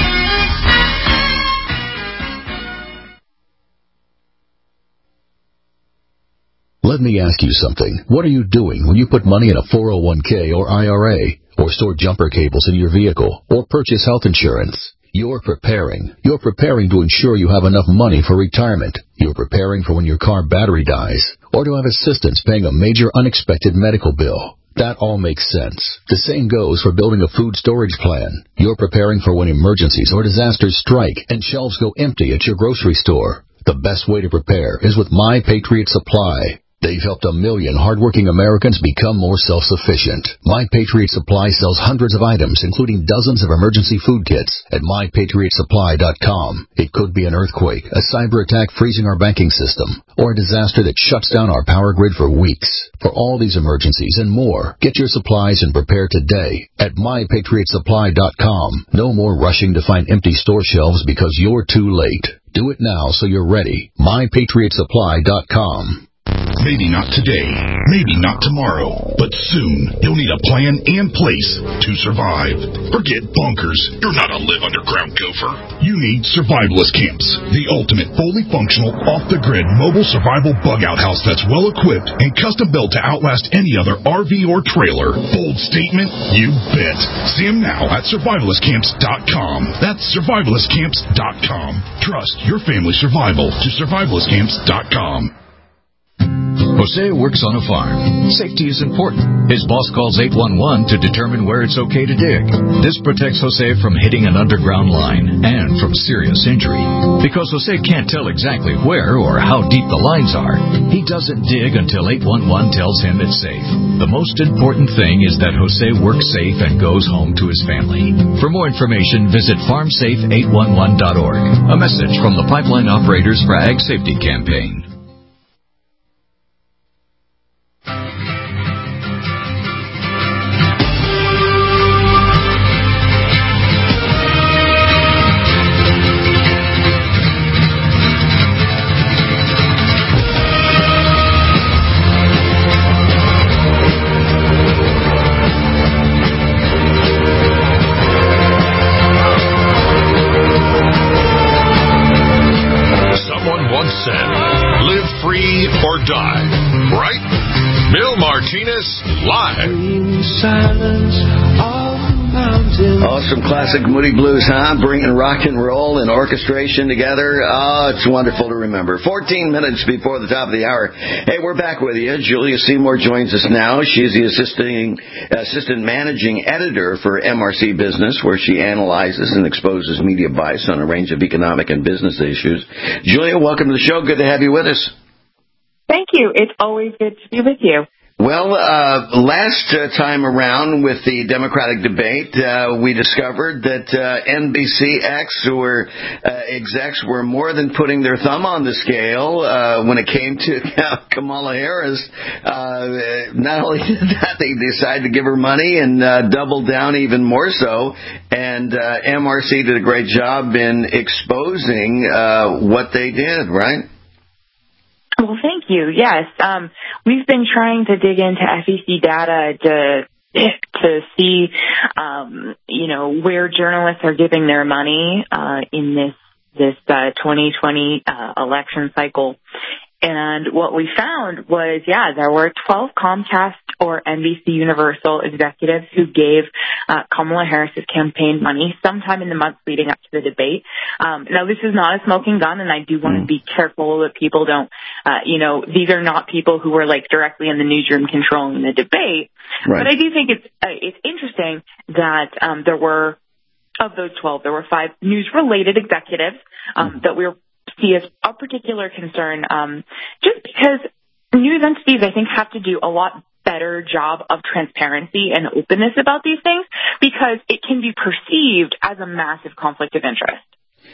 Let me ask you something. What are you doing when you put money in a 401k or IRA, or store jumper cables in your vehicle, or purchase health insurance? You're preparing. You're preparing to ensure you have enough money for retirement. You're preparing for when your car battery dies, or to have assistance paying a major unexpected medical bill. That all makes sense. The same goes for building a food storage plan. You're preparing for when emergencies or disasters strike and shelves go empty at your grocery store. The best way to prepare is with My Patriot Supply. They've helped 1 million hardworking Americans become more self-sufficient. My Patriot Supply sells hundreds of items, including dozens of emergency food kits at MyPatriotSupply.com. It could be an earthquake, a cyber attack freezing our banking system, or a disaster that shuts down our power grid for weeks. For all these emergencies and more, get your supplies and prepare today at MyPatriotSupply.com. No more rushing to find empty store shelves because you're too late. Do it now so you're ready. MyPatriotSupply.com. Maybe not today, maybe not tomorrow, but soon you'll need a plan in place to survive. Forget bunkers. You're not a live underground gopher. You need survivalist camps, the ultimate fully functional, off-the-grid mobile survival bug-out house that's well-equipped and custom-built to outlast any other RV or trailer. Bold statement? You bet. See them now at survivalistcamps.com. That's survivalistcamps.com. Trust your family's survival to survivalistcamps.com. Jose works on a farm. Safety is important. His boss calls 811 to determine where it's okay to dig. This protects Jose from hitting an underground line and from serious injury. Because Jose can't tell exactly where or how deep the lines are, he doesn't dig until 811 tells him it's safe. The most important thing is that Jose works safe and goes home to his family. For more information, visit farmsafe811.org. A message from the Pipeline Operators for Ag Safety Campaign. Or die, right? Bill Martinez live. Oh, some classic Moody Blues, huh? Bringing rock and roll and orchestration together. Oh, it's wonderful to remember. 14 minutes before the top of the hour. Hey, we're back with you. Julia Seymour joins us now. She's the assistant managing editor for MRC Business, where she analyzes and exposes media bias on a range of economic and business issues. Julia, welcome to the show. Good to have you with us. Thank you. It's always good to be with you. Well, last time around with the Democratic debate, we discovered that NBCX execs were more than putting their thumb on the scale when it came to Kamala Harris. Not only did that, they decided to give her money and double down even more so. And MRC did a great job in exposing what they did, right? Well, thank you. Yes, we've been trying to dig into FEC data to see, where journalists are giving their money in this 2020 election cycle. And what we found was, there were 12 Comcast or NBC Universal executives who gave Kamala Harris's campaign money sometime in the months leading up to the debate. Now, this is not a smoking gun, and I do want to be careful that people don't, these are not people who were directly in the newsroom controlling the debate. Right. But I do think it's interesting that there were, of those 12, there were 5 news-related executives that we see as a particular concern, just because news entities, I think, have to do a lot better job of transparency and openness about these things, because it can be perceived as a massive conflict of interest.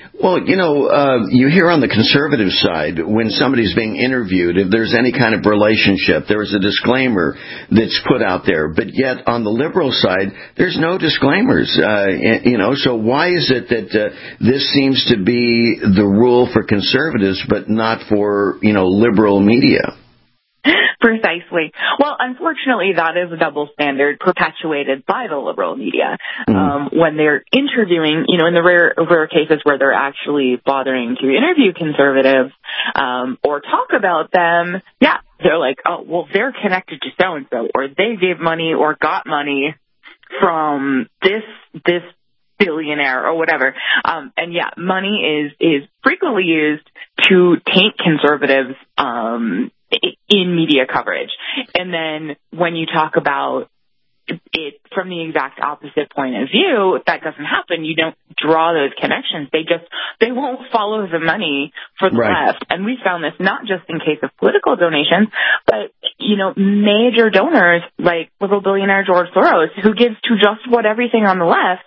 Well, you hear on the conservative side, when somebody's being interviewed, if there's any kind of relationship, there is a disclaimer that's put out there. But yet, on the liberal side, there's no disclaimers. So why is it that this seems to be the rule for conservatives, but not for, liberal media? Precisely. Well, unfortunately, that is a double standard perpetuated by the liberal media. When they're interviewing, in the rare cases where they're actually bothering to interview conservatives or talk about them, they're like, oh, well, they're connected to so-and-so, or they gave money or got money from this billionaire or whatever. Money is frequently used to taint conservatives in media coverage. And then when you talk about it from the exact opposite point of view, that doesn't happen. You don't draw those connections. They won't follow the money for the left. And we found this not just in case of political donations, but, major donors like liberal billionaire George Soros, who gives to just about everything on the left.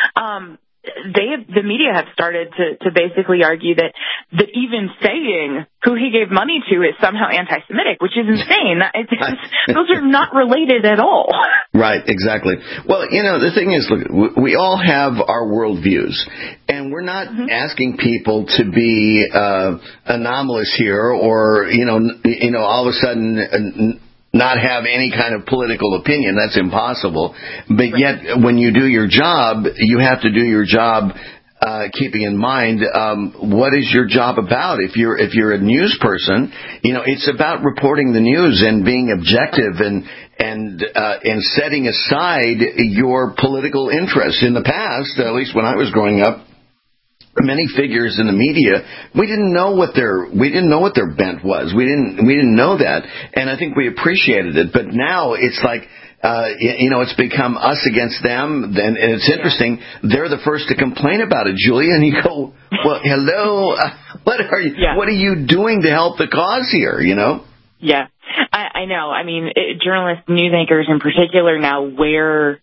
The media have started to basically argue that even saying who he gave money to is somehow anti-Semitic, which is insane. Those are not related at all. Right, exactly. Well, the thing is, look, we all have our worldviews, and we're not asking people to be anomalous here, or all of a sudden not have any kind of political opinion. That's impossible. But yet, when you do your job, you have to do your job keeping in mind what is your job about. If you're a news person, it's about reporting the news and being objective and setting aside your political interests. In the past, at least when I was growing up, many figures in the media, we didn't know what their bent was. We didn't know that, and I think we appreciated it. But now it's like, it's become us against them. And it's interesting. They're the first to complain about it, Julia. And you go, well, hello, what are you doing to help the cause here? Yeah, I know. I mean, journalists, news anchors in particular, now wear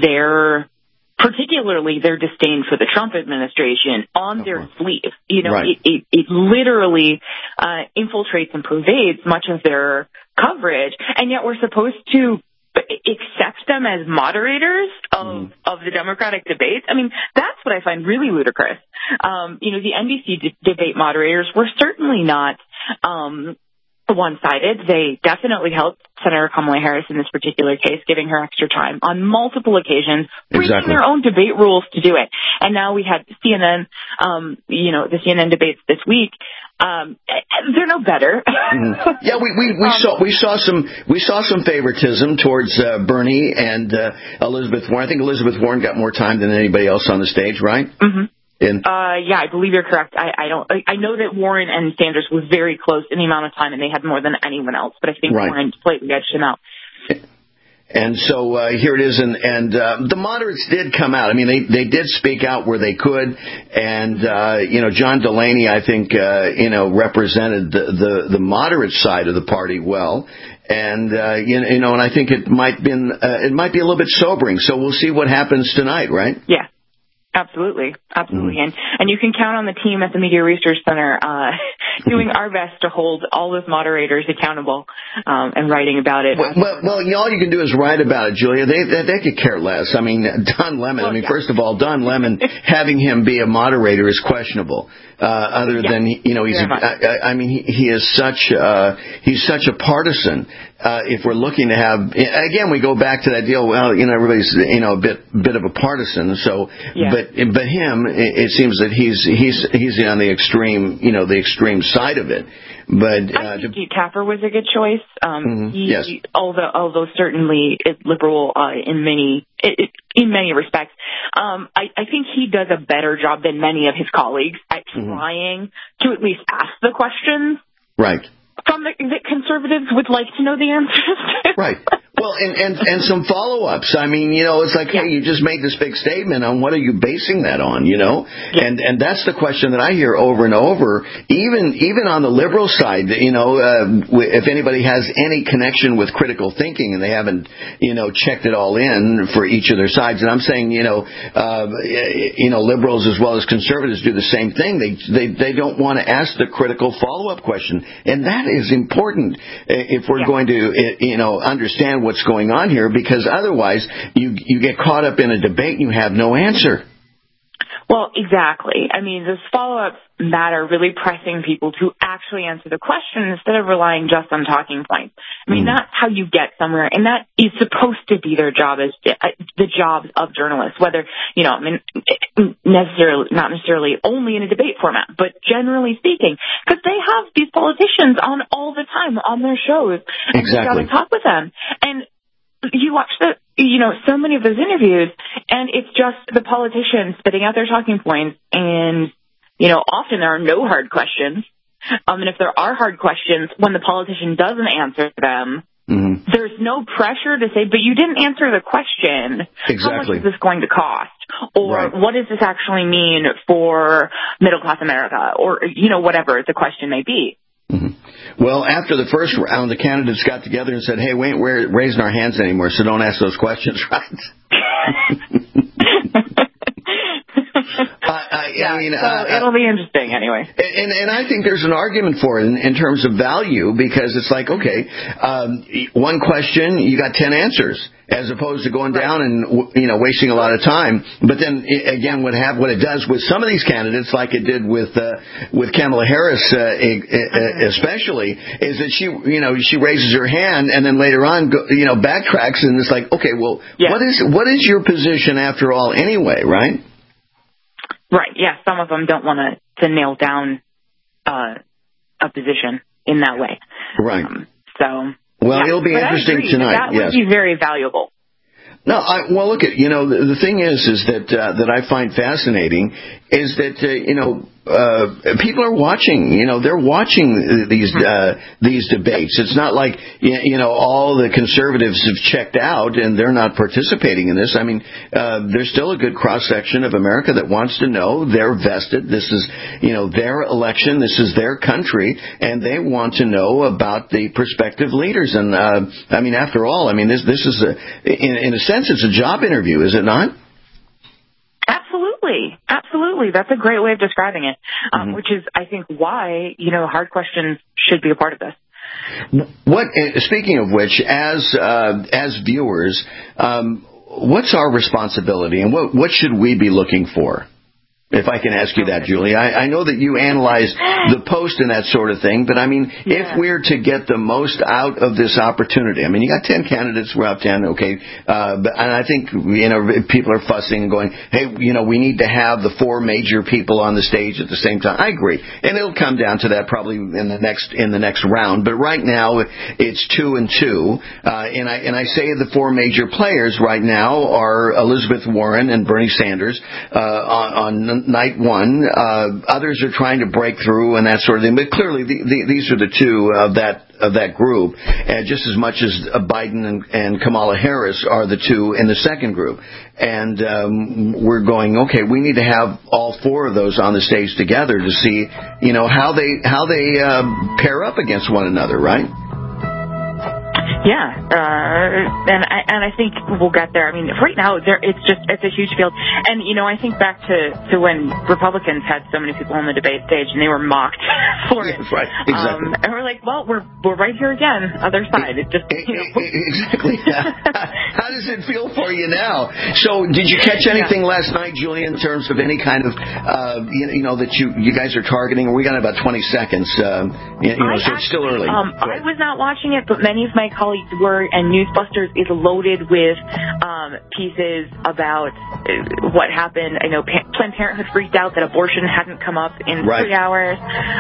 particularly their disdain for the Trump administration on their sleeve. It literally infiltrates and pervades much of their coverage, and yet we're supposed to accept them as moderators of the Democratic debates. I mean, that's what I find really ludicrous. The NBC debate moderators were certainly not one-sided. They definitely helped Senator Kamala Harris in this particular case, giving her extra time on multiple occasions, breaking their own debate rules to do it. And now we had CNN, the CNN debates this week. They're no better. Yeah, we saw some favoritism towards Bernie and Elizabeth Warren. I think Elizabeth Warren got more time than anybody else on the stage, right? Mm-hmm. I believe you're correct. I know that Warren and Sanders was very close in the amount of time, and they had more than anyone else, but I think Warren slightly edged him out. And so here it is, and the moderates did come out. I mean, they did speak out where they could, and John Delaney, I think, represented the moderate side of the party well. And and I think it might be a little bit sobering. So we'll see what happens tonight, right? Yeah. Absolutely. And you can count on the team at the Media Research Center doing our best to hold all those moderators accountable and writing about it. Well, all you can do is write about it, Julia. They could care less. I mean, Don Lemon. First of all, Don Lemon, having him be a moderator is questionable. Other than he is such a partisan. If we're looking to have, again, we go back to that deal. Well, everybody's a bit of a partisan. So, but him, it seems that he's on the extreme, the extreme side of it. But I think Pete Tapper was a good choice. Although certainly liberal in many respects, I think he does a better job than many of his colleagues at trying to at least ask the questions. Right. That conservatives would like to know the answers to. Right. Well, and some follow-ups. I mean, it's like, hey, you just made this big statement. On what are you basing that on? And that's the question that I hear over and over. Even on the liberal side, if anybody has any connection with critical thinking and they haven't, checked it all in for each of their sides. And I'm saying, liberals as well as conservatives do the same thing. They don't want to ask the critical follow-up question, and that is important if we're going to, understand what's going on here, because otherwise you get caught up in a debate and you have no answer. Well, exactly. I mean, those follow-ups matter, really pressing people to actually answer the question instead of relying just on talking points. I mean, that's how you get somewhere, and that is supposed to be their job as the jobs of journalists, whether, not necessarily only in a debate format, but generally speaking, because they have these politicians on all the time on their shows, and you've got to talk with them. And you watch so many of those interviews, and it's just the politicians spitting out their talking points, and, often there are no hard questions. And if there are hard questions, when the politician doesn't answer them, there's no pressure to say, but you didn't answer the question. How much is this going to cost? Or what does this actually mean for middle-class America? Or, whatever the question may be. Well, after the first round, the candidates got together and said, hey, we ain't raising our hands anymore, so don't ask those questions, right? It'll be interesting anyway. And I think there's an argument for it in terms of value, because it's like, okay, one question, you got 10 answers, as opposed to going down and, wasting a lot of time. But then, again, what it does with some of these candidates, like it did with Kamala Harris, especially, is that she raises her hand and then later on, backtracks, and it's like, okay, well, what is your position after all anyway, right? Right, yeah. Some of them don't want to nail down a position in that way. Right. It'll be interesting tonight. That would be very valuable. No, look at, the thing is that I find fascinating is that, people are watching, they're watching these debates. It's not like, all the conservatives have checked out and they're not participating in this. I mean, there's still a good cross-section of America that wants to know they're vested. This is, their election. This is their country, and they want to know about the prospective leaders. And, after all, this is in a sense, it's a job interview, is it not? Absolutely. That's a great way of describing it, which is, I think, why, hard questions should be a part of this. Speaking of which, as viewers, what's our responsibility, and what should we be looking for? If I can ask you that, Julie. I know that you analyze the post and that sort of thing, but if we're to get the most out of this opportunity, you got 10 candidates, we're out 10, okay, and I think, people are fussing and going, hey, we need to have the 4 major people on the stage at the same time. I agree. And it'll come down to that probably in the next round, but right now it's 2 and 2, and I say the 4 major players right now are Elizabeth Warren and Bernie Sanders, on night one. Others are trying to break through and that sort of thing. But clearly, these are the 2 of that group, and just as much as Biden and Kamala Harris are the 2 in the second group. And we're going, okay, we need to have all 4 of those on the stage together to see, how they pair up against one another, right? Yeah, and I think we'll get there. Right now it's a huge field, and I think back to when Republicans had so many people on the debate stage and they were mocked for it. Right, exactly. And we're like, well, we're right here again, other side. It just exactly. How does it feel for you now? So, did you catch anything last night, Julie, in terms of any kind of that you guys are targeting? We got about 20 seconds. So it's still early. I was not watching it, but many of my colleagues were, and Newsbusters is loaded with pieces about what happened. I know Planned Parenthood freaked out that abortion hadn't come up in 3 hours.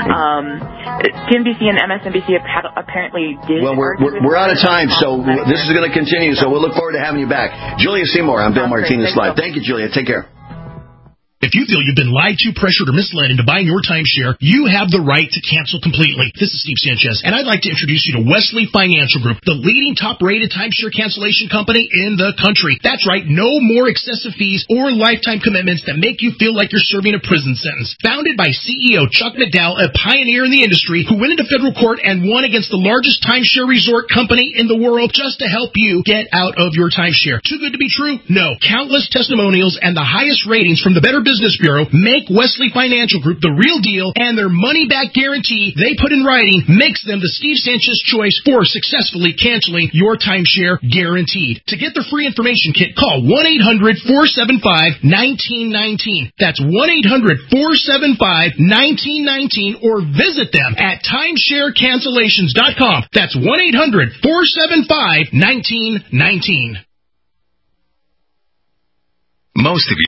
CNBC and MSNBC apparently did. Well, we're out of time, so this is going to continue. So we'll look forward to having you back. Julia Seymour, I'm Bill Martinez Live. Thank you, Julia. Take care. If you feel you've been lied to, pressured, or misled into buying your timeshare, you have the right to cancel completely. This is Steve Sanchez, and I'd like to introduce you to Wesley Financial Group, the leading top-rated timeshare cancellation company in the country. That's right, no more excessive fees or lifetime commitments that make you feel like you're serving a prison sentence. Founded by CEO Chuck McDowell, a pioneer in the industry who went into federal court and won against the largest timeshare resort company in the world just to help you get out of your timeshare. Too good to be true? No. Countless testimonials and the highest ratings from the Better Business Bureau make Wesley Financial Group the real deal, and their money-back guarantee they put in writing makes them the Steve Sanchez choice for successfully canceling your timeshare guaranteed. To get their free information kit, call 1-800-475-1919. That's 1-800-475-1919, or visit them at timesharecancellations.com. That's 1-800-475-1919. Most of you